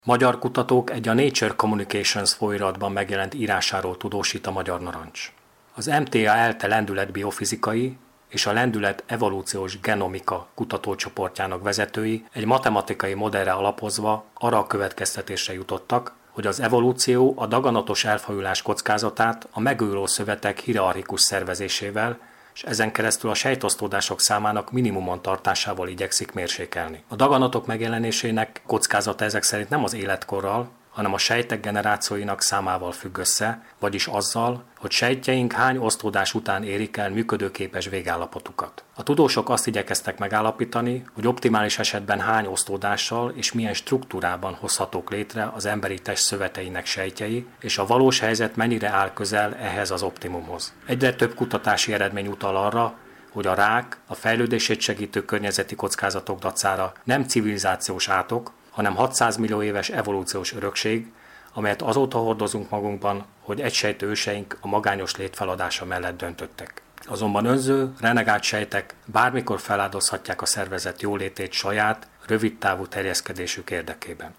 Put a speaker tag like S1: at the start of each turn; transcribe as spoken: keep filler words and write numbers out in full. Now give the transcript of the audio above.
S1: Magyar kutatók egy a Nature Communications folyóiratban megjelent írásáról tudósít a Magyar Narancs. Az em té á ELTE lendület biofizikai és a lendület evolúciós genomika kutatócsoportjának vezetői egy matematikai modellre alapozva arra a következtetésre jutottak, hogy az evolúció a daganatos elfajulás kockázatát a megújuló szövetek hierarchikus szervezésével és ezen keresztül a sejtosztódások számának minimumon tartásával igyekszik mérsékelni. A daganatok megjelenésének kockázata ezek szerint nem az életkorral, hanem a sejtek generációinak számával függ össze, vagyis azzal, hogy sejtjeink hány osztódás után érik el működőképes végállapotukat. A tudósok azt igyekeztek megállapítani, hogy optimális esetben hány osztódással és milyen struktúrában hozhatók létre az emberi test szöveteinek sejtjei, és a valós helyzet mennyire áll közel ehhez az optimumhoz. Egyre több kutatási eredmény utal arra, hogy a rák a fejlődését segítő környezeti kockázatok dacára nem civilizációs átok, hanem hatszáz millió éves evolúciós örökség, amelyet azóta hordozunk magunkban, hogy egysejtő őseink a magányos lét feladása mellett döntöttek. Azonban önző, renegált sejtek bármikor feláldozhatják a szervezet jólétét saját, rövidtávú terjeszkedésük érdekében.